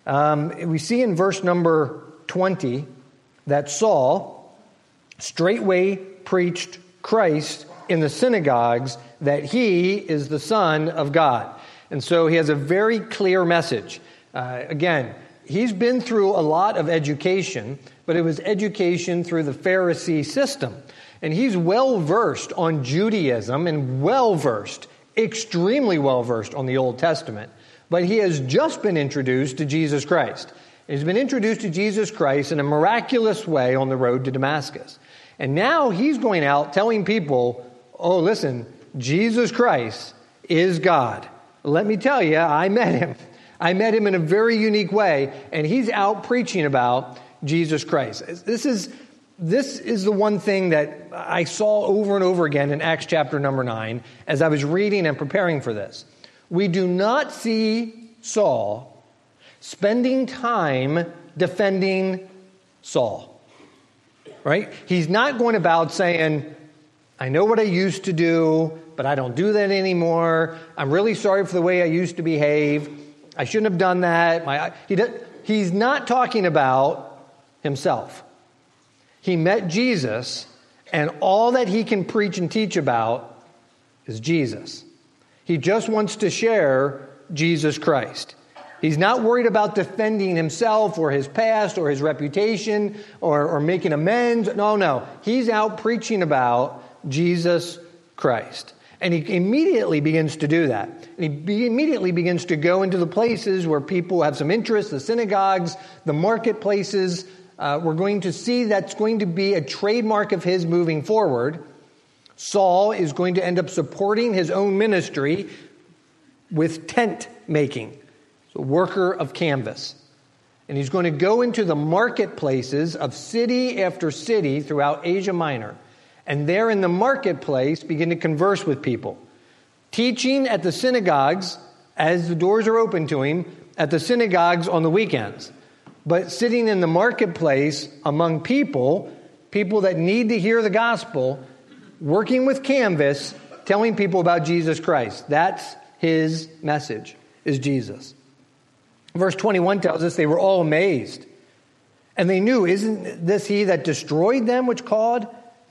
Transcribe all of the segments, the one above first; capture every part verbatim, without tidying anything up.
Um, we see in verse number twenty that Saul straightway preached Christ in the synagogues, that he is the Son of God. And so he has a very clear message. Uh, again, he's been through a lot of education, but it was education through the Pharisee system. And he's well-versed on Judaism and well-versed, extremely well-versed on the Old Testament. But he has just been introduced to Jesus Christ. He's been introduced to Jesus Christ in a miraculous way on the road to Damascus. And now he's going out telling people, oh, listen, Jesus Christ is God. Let me tell you, I met him. I met him in a very unique way, and he's out preaching about Jesus Christ. This is, this is the one thing that I saw over and over again in Acts chapter number nine as I was reading and preparing for this. We do not see Saul spending time defending Saul. Right? He's not going about saying, I know what I used to do, but I don't do that anymore. I'm really sorry for the way I used to behave. I shouldn't have done that. My, he does, he's not talking about himself. He met Jesus, and all that he can preach and teach about is Jesus. He just wants to share Jesus Christ. He's not worried about defending himself or his past or his reputation or, or making amends. No, no. He's out preaching about Jesus Christ. And he immediately begins to do that. And he be, immediately begins to go into the places where people have some interest, the synagogues, the marketplaces. Uh, we're going to see that's going to be a trademark of his moving forward. Saul is going to end up supporting his own ministry with tent making. A worker of canvas. And he's going to go into the marketplaces of city after city throughout Asia Minor. And there in the marketplace, begin to converse with people. Teaching at the synagogues, as the doors are open to him, at the synagogues on the weekends. But sitting in the marketplace among people, people that need to hear the gospel, working with canvas, telling people about Jesus Christ. That's his message, is Jesus. Verse twenty-one tells us they were all amazed. And they knew, isn't this he that destroyed them which called?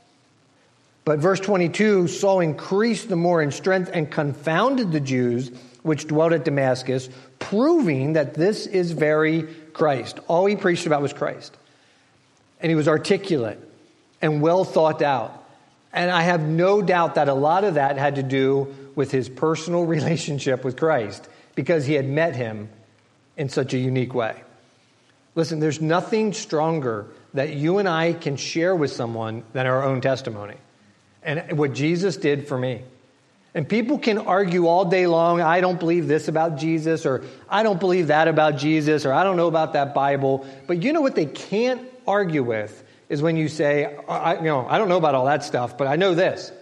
But verse twenty-two, Saul increased the more in strength and confounded the Jews which dwelt at Damascus, proving that this is very Christ. All he preached about was Christ. And he was articulate and well thought out. And I have no doubt that a lot of that had to do with his personal relationship with Christ, because he had met him in such a unique way. Listen, there's nothing stronger that you and I can share with someone than our own testimony. And what Jesus did for me. And people can argue all day long, I don't believe this about Jesus, or I don't believe that about Jesus, or I don't know about that Bible. But you know what they can't argue with is when you say, I, you know, I don't know about all that stuff, but I know this.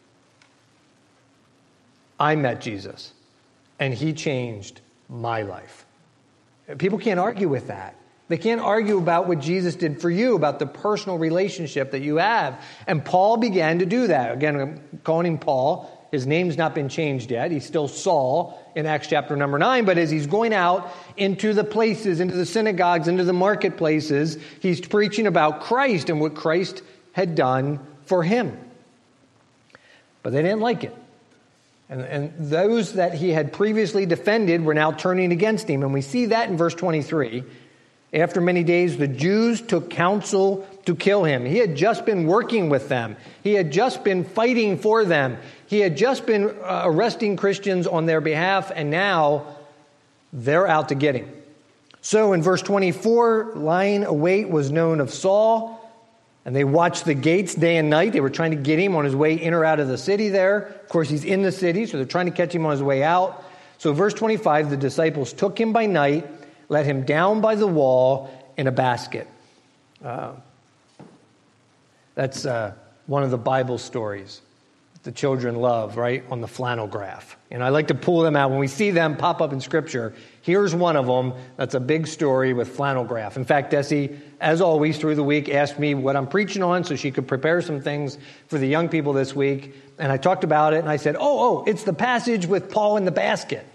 I met Jesus, and he changed my life. People can't argue with that. They can't argue about what Jesus did for you, about the personal relationship that you have. And Paul began to do that. Again, I'm calling him Paul. His name's not been changed yet. He's still Saul in Acts chapter number nine. But as he's going out into the places, into the synagogues, into the marketplaces, he's preaching about Christ and what Christ had done for him. But they didn't like it. And, and those that he had previously defended were now turning against him. And we see that in verse twenty-three. After many days, the Jews took counsel to kill him. He had just been working with them. He had just been fighting for them. He had just been uh, arresting Christians on their behalf, and now they're out to get him. So in verse twenty-four, lying await was known of Saul, and they watched the gates day and night. They were trying to get him on his way in or out of the city there. Of course, he's in the city, so they're trying to catch him on his way out. So verse twenty-five, the disciples took him by night, let him down by the wall in a basket. Uh, that's uh, one of the Bible stories that the children love, right, on the flannel graph. And I like to pull them out. When we see them pop up in Scripture, here's one of them that's a big story with flannel graph. In fact, Desi, as always, through the week, asked me what I'm preaching on so she could prepare some things for the young people this week. And I talked about it, and I said, oh, oh, it's the passage with Paul in the basket.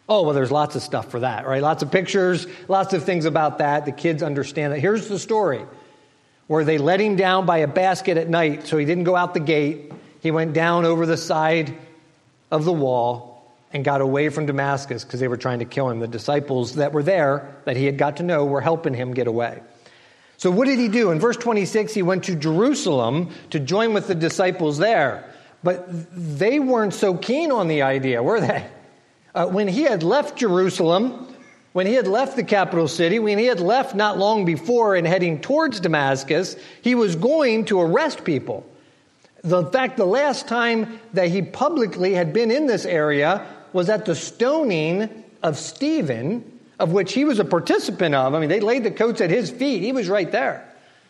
Oh, well, there's lots of stuff for that, right? Lots of pictures, lots of things about that. The kids understand that. Here's the story where they let him down by a basket at night, so he didn't go out the gate. He went down over the side of the wall and got away from Damascus because they were trying to kill him. The disciples that were there, that he had got to know, were helping him get away. So what did he do? In verse twenty-six, he went to Jerusalem to join with the disciples there. But they weren't so keen on the idea, were they? Uh, when he had left Jerusalem, when he had left the capital city, when he had left not long before and heading towards Damascus, he was going to arrest people. The, in fact, the last time that he publicly had been in this area was at the stoning of Stephen, of which he was a participant of. I mean, they laid the coats at his feet. He was right there.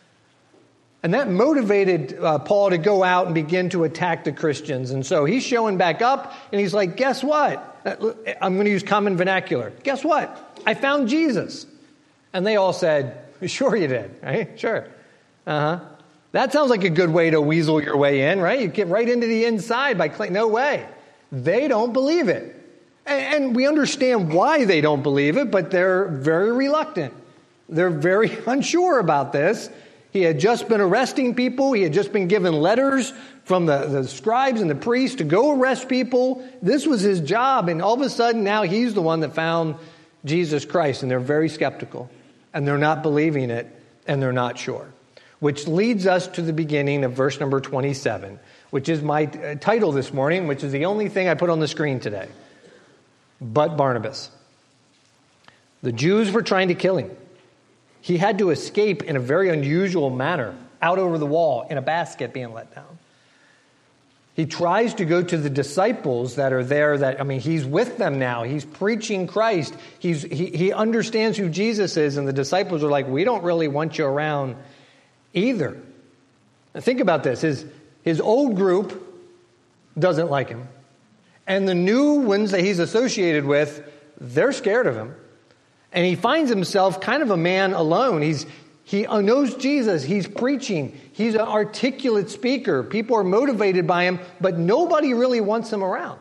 And that motivated uh, Paul to go out and begin to attack the Christians. And so he's showing back up, and he's like, guess what? I'm going to use common vernacular. Guess what? I found Jesus. And they all said, sure you did, right? Sure. Uh-huh. That sounds like a good way to weasel your way in, right? You get right into the inside by claiming, no way. They don't believe it. And, and we understand why they don't believe it, but they're very reluctant. They're very unsure about this. He had just been arresting people. He had just been given letters from the, the scribes and the priests to go arrest people. This was his job. And all of a sudden, now he's the one that found Jesus Christ. And they're very skeptical. And they're not believing it. And they're not sure. Which leads us to the beginning of verse number twenty-seven, which is my uh, title this morning, which is the only thing I put on the screen today. But Barnabas. The Jews were trying to kill him. He had to escape in a very unusual manner, out over the wall in a basket being let down. He tries to go to the disciples that are there. That I mean, he's with them now. He's preaching Christ. He's, he, he understands who Jesus is, and the disciples are like, we don't really want you around either. Now think about this. His, his old group doesn't like him. And the new ones that he's associated with, they're scared of him. And he finds himself kind of a man alone. He's He knows Jesus. He's preaching. He's an articulate speaker. People are motivated by him, but nobody really wants him around.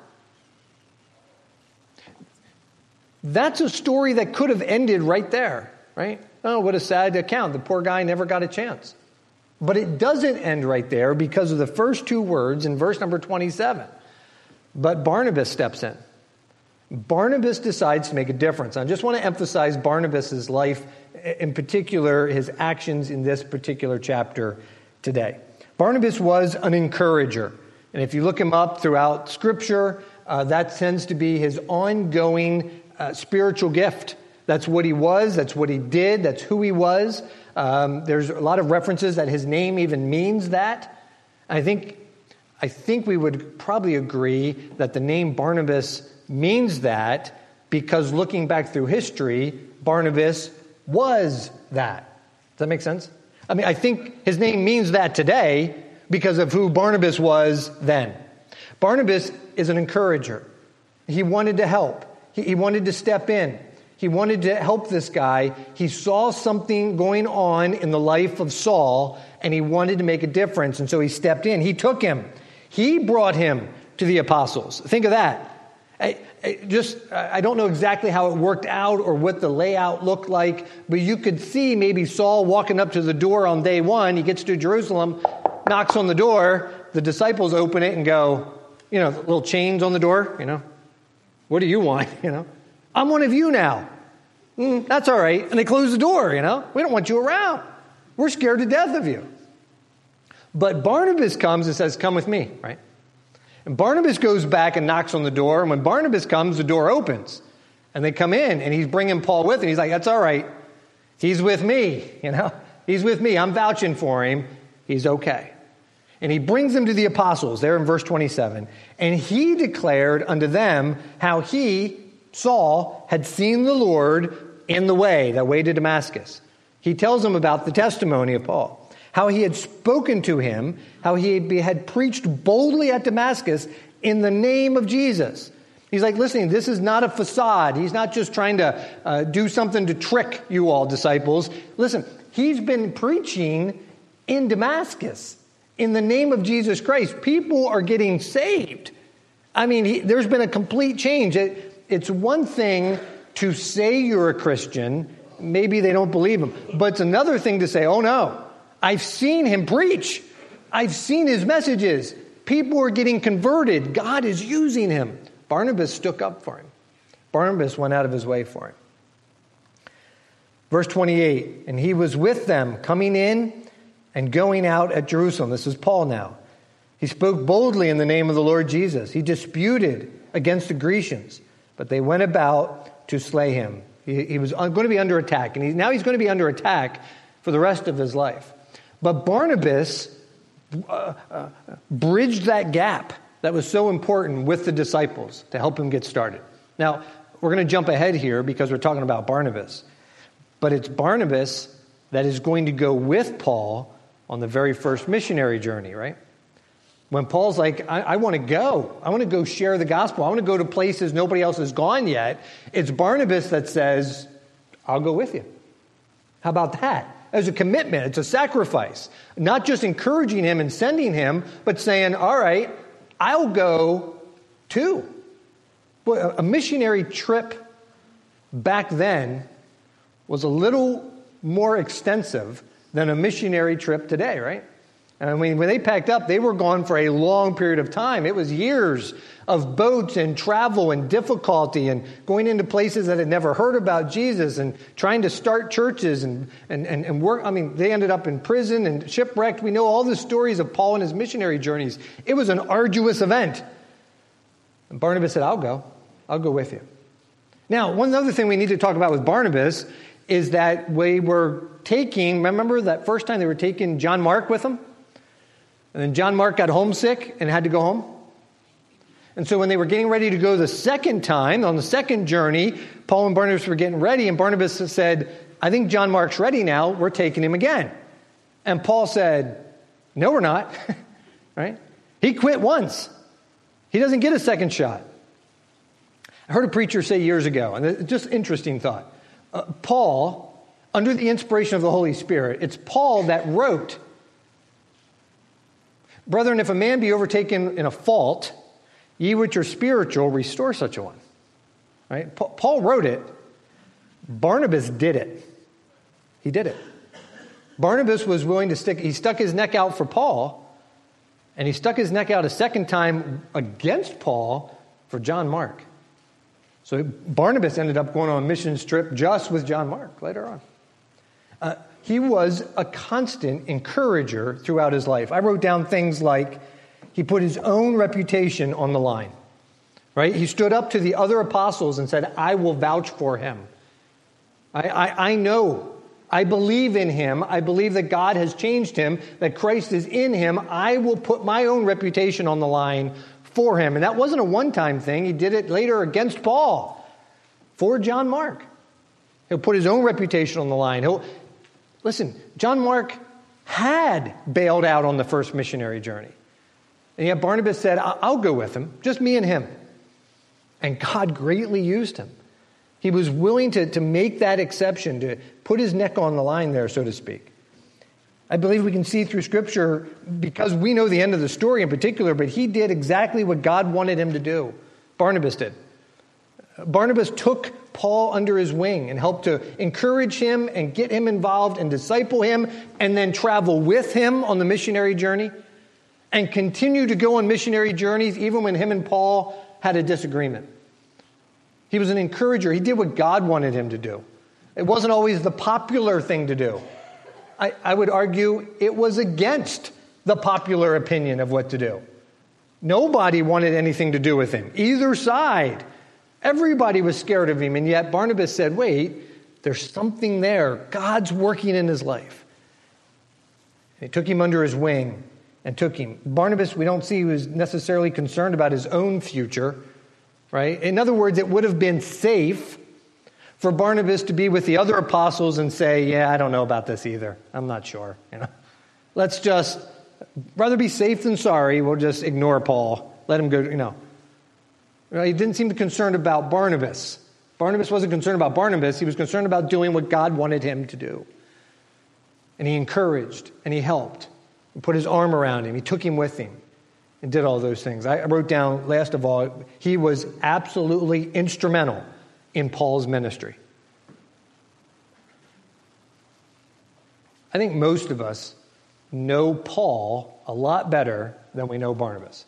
That's a story that could have ended right there, right? Oh, what a sad account. The poor guy never got a chance. But it doesn't end right there because of the first two words in verse number twenty-seven. But Barnabas steps in. Barnabas decides to make a difference. I just want to emphasize Barnabas' life, in particular, his actions in this particular chapter today. Barnabas was an encourager. And if you look him up throughout Scripture, uh, that tends to be his ongoing uh, spiritual gift. That's what he was. That's what he did. That's who he was. Um, there's a lot of references that his name even means that. I think, I think we would probably agree that the name Barnabas means that because looking back through history, Barnabas was that. Does that make sense? I mean, I think his name means that today because of who Barnabas was then. Barnabas is an encourager. He wanted to help. He, he wanted to step in. He wanted to help this guy. He saw something going on in the life of Saul, and he wanted to make a difference, and so he stepped in. He took him. He brought him to the apostles. Think of that. I, I just, I don't know exactly how it worked out or what the layout looked like, but you could see maybe Saul walking up to the door on day one. He gets to Jerusalem, knocks on the door. The disciples open it and go, you know, little chains on the door, you know. What do you want, you know? I'm one of you now. Mm, that's all right. And they close the door, you know. We don't want you around. We're scared to death of you. But Barnabas comes and says, come with me, right? And Barnabas goes back and knocks on the door. And when Barnabas comes, the door opens. And they come in, and he's bringing Paul with him. He's like, that's all right. He's with me, you know. He's with me. I'm vouching for him. He's okay. And he brings them to the apostles, there in verse twenty-seven. And he declared unto them how he, Saul, had seen the Lord in the way, that way to Damascus. He tells them about the testimony of Paul. How he had spoken to him, how he had preached boldly at Damascus in the name of Jesus. He's like, listen, this is not a facade. He's not just trying to uh, do something to trick you all, disciples. Listen, he's been preaching in Damascus in the name of Jesus Christ. People are getting saved. I mean, he, there's been a complete change. It, it's one thing to say you're a Christian. Maybe they don't believe him. But it's another thing to say, oh no, I've seen him preach. I've seen his messages. People are getting converted. God is using him. Barnabas stuck up for him. Barnabas went out of his way for him. Verse twenty-eight, and he was with them coming in and going out at Jerusalem. This is Paul now. He spoke boldly in the name of the Lord Jesus. He disputed against the Grecians, but they went about to slay him. He, he was going to be under attack, and he, now he's going to be under attack for the rest of his life. But Barnabas uh, uh, bridged that gap that was so important with the disciples to help him get started. Now, we're going to jump ahead here because we're talking about Barnabas. But it's Barnabas that is going to go with Paul on the very first missionary journey, right? When Paul's like, I, I want to go. I want to go share the gospel. I want to go to places nobody else has gone yet. It's Barnabas that says, I'll go with you. How about that? As a commitment. It's a sacrifice. Not just encouraging him and sending him, but saying, all right, I'll go too. Boy, a missionary trip back then was a little more extensive than a missionary trip today, right? I mean, when they packed up, they were gone for a long period of time. It was years of boats and travel and difficulty and going into places that had never heard about Jesus and trying to start churches and, and, and, and work. I mean, they ended up in prison and shipwrecked. We know all the stories of Paul and his missionary journeys. It was an arduous event. And Barnabas said, I'll go. I'll go with you. Now, one other thing we need to talk about with Barnabas is that we were taking, remember that first time they were taking John Mark with them? And then John Mark got homesick and had to go home. And so when they were getting ready to go the second time, on the second journey, Paul and Barnabas were getting ready, and Barnabas said, I think John Mark's ready now, we're taking him again. And Paul said, no, we're not. Right? He quit once. He doesn't get a second shot. I heard a preacher say years ago, and it's just interesting thought. Uh, Paul, under the inspiration of the Holy Spirit, it's Paul that wrote, Brethren, if a man be overtaken in a fault, ye which are spiritual, restore such a one. Right? Pa- Paul wrote it. Barnabas did it. He did it. Barnabas was willing to stick, he stuck his neck out for Paul, and he stuck his neck out a second time against Paul for John Mark. So Barnabas ended up going on a mission trip just with John Mark later on. Uh, he was a constant encourager throughout his life. I wrote down things like he put his own reputation on the line. Right? He stood up to the other apostles and said, I will vouch for him. I, I, I know. I believe in him. I believe that God has changed him, that Christ is in him. I will put my own reputation on the line for him. And that wasn't a one-time thing. He did it later against Paul for John Mark. He'll put his own reputation on the line. He'll listen, John Mark had bailed out on the first missionary journey. And yet Barnabas said, I'll go with him, just me and him. And God greatly used him. He was willing to, to make that exception, to put his neck on the line there, so to speak. I believe we can see through Scripture, because we know the end of the story in particular, but he did exactly what God wanted him to do. Barnabas did. Barnabas took Paul under his wing and helped to encourage him and get him involved and disciple him and then travel with him on the missionary journey and continue to go on missionary journeys even when him and Paul had a disagreement. He was an encourager. He did what God wanted him to do. It wasn't always the popular thing to do. I, I would argue it was against the popular opinion of what to do. Nobody wanted anything to do with him. Either side. Everybody was scared of him. And yet Barnabas said, wait, there's something there. God's working in his life. And he took him under his wing and took him. Barnabas, we don't see he was necessarily concerned about his own future. Right? In other words, it would have been safe for Barnabas to be with the other apostles and say, yeah, I don't know about this either. I'm not sure. You know, let's just, rather be safe than sorry. We'll just ignore Paul. Let him go, you know. He didn't seem concerned about Barnabas. Barnabas wasn't concerned about Barnabas. He was concerned about doing what God wanted him to do. And he encouraged and he helped. He put his arm around him. He took him with him. and did all those things. I wrote down, last of all, he was absolutely instrumental in Paul's ministry. I think most of us know Paul a lot better than we know Barnabas.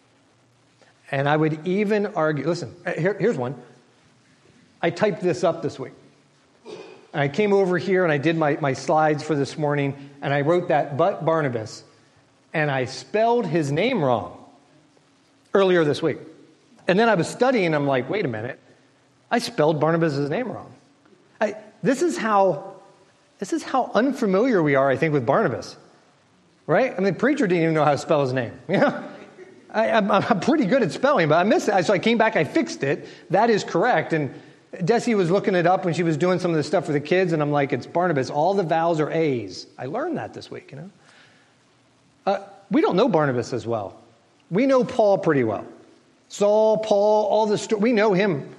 And I would even argue, listen, here, here's one. I typed this up this week. And I came over here and I did my, my slides for this morning, and I wrote that, but Barnabas, and I spelled his name wrong earlier this week. And then I was studying, and I'm like, wait a minute, I spelled Barnabas' name wrong. I, this is how this is how unfamiliar we are, I think, with Barnabas. Right? I mean, the preacher didn't even know how to spell his name. You know? I, I'm, I'm pretty good at spelling, but I missed it. So I came back, I fixed it. That is correct. And Desi was looking it up when she was doing some of the stuff for the kids, and I'm like, it's Barnabas. All the vowels are A's. I learned that this week, you know. Uh, we don't know Barnabas as well. We know Paul pretty well. Saul, Paul, all the sto- we know him.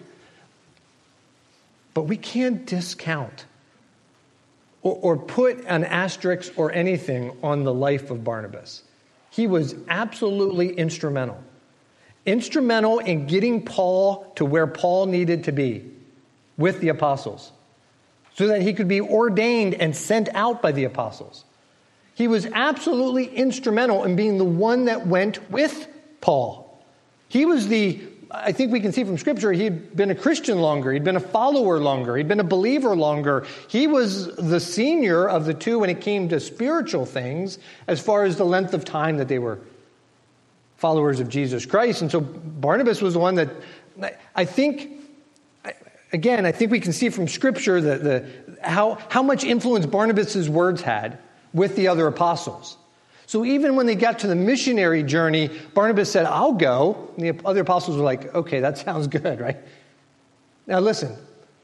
But we can't discount or, or put an asterisk or anything on the life of Barnabas. He was absolutely instrumental. Instrumental in getting Paul to where Paul needed to be with the apostles, so that he could be ordained and sent out by the apostles. He was absolutely instrumental in being the one that went with Paul. He was the, I think we can see from Scripture, he'd been a Christian longer, he'd been a follower longer, he'd been a believer longer. He was the senior of the two when it came to spiritual things, as far as the length of time that they were followers of Jesus Christ. And so Barnabas was the one that, I think, again, I think we can see from Scripture that the how, how much influence Barnabas' words had with the other apostles. So even when they got to the missionary journey, Barnabas said, I'll go. And the other apostles were like, okay, that sounds good, right? Now listen,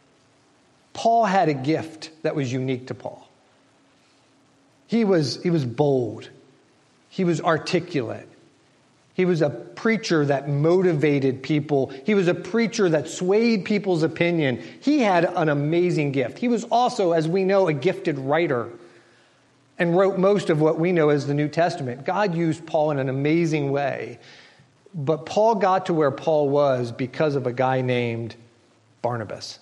Paul had a gift that was unique to Paul. He was, he was bold. He was articulate. He was a preacher that motivated people. He was a preacher that swayed people's opinion. He had an amazing gift. He was also, as we know, a gifted writer and wrote most of what we know as the New Testament. God used Paul in an amazing way. But Paul got to where Paul was because of a guy named Barnabas.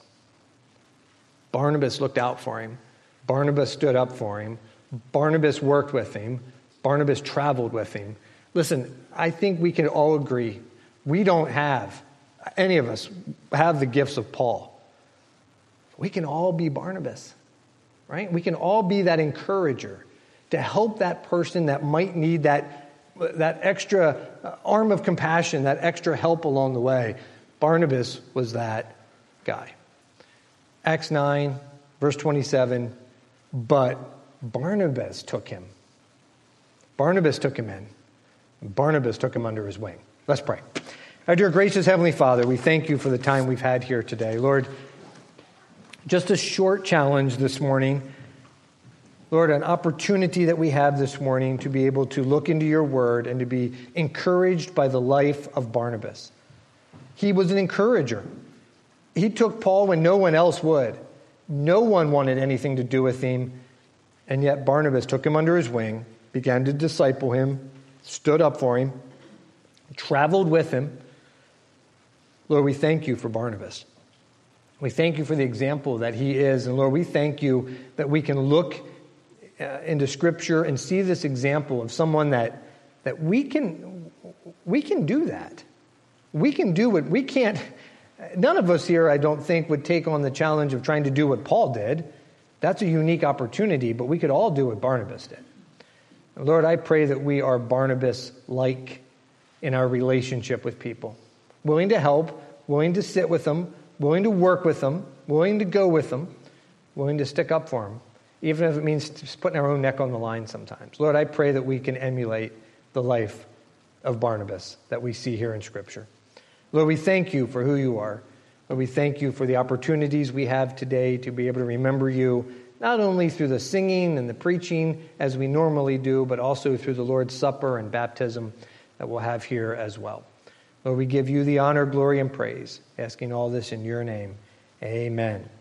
Barnabas looked out for him. Barnabas stood up for him. Barnabas worked with him. Barnabas traveled with him. Listen, I think we can all agree, we don't have, any of us, have the gifts of Paul. We can all be Barnabas, right? We can all be that encourager to help that person that might need that, that extra arm of compassion, that extra help along the way. Barnabas was that guy. Acts nine, verse twenty-seven, but Barnabas took him. Barnabas took him in. Barnabas took him under his wing. Let's pray. Our dear gracious Heavenly Father, we thank you for the time we've had here today. Lord, just a short challenge this morning. Lord, an opportunity that we have this morning to be able to look into your word and to be encouraged by the life of Barnabas. He was an encourager. He took Paul when no one else would. No one wanted anything to do with him. And yet Barnabas took him under his wing, began to disciple him, stood up for him, traveled with him. Lord, we thank you for Barnabas. We thank you for the example that he is. And Lord, we thank you that we can look uh, into Scripture and see this example of someone that, that we can, we can do that. We can do what we can't. None of us here, I don't think, would take on the challenge of trying to do what Paul did. That's a unique opportunity, but we could all do what Barnabas did. Lord, I pray that we are Barnabas-like in our relationship with people. Willing to help, willing to sit with them, willing to work with them, willing to go with them, willing to stick up for them, even if it means just putting our own neck on the line sometimes. Lord, I pray that we can emulate the life of Barnabas that we see here in Scripture. Lord, we thank you for who you are. Lord, we thank you for the opportunities we have today to be able to remember you, not only through the singing and the preaching as we normally do, but also through the Lord's Supper and baptism that we'll have here as well. Lord, we give you the honor, glory, and praise, asking all this in your name. Amen.